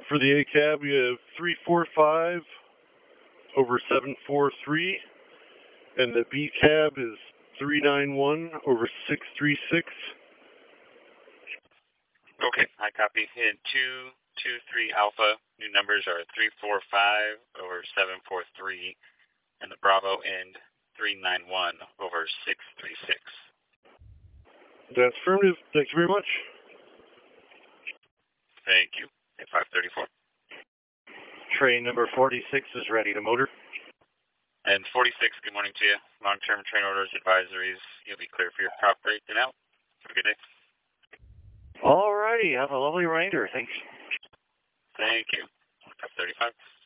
For the A-cab, we have 345 over 743, and the B-cab is 391 over 636. Okay, I copy. And 223 Alpha, new numbers are 345 over 743, and the Bravo end 391 over 636. That's affirmative. Thank you very much. Thank you. At 534. Train number 46 is ready to motor. And 46, good morning to you. Long-term train orders, advisories. You'll be clear for your prop break and out. Have a good day. All righty. Have a lovely remainder. Thanks. Thank you. 535.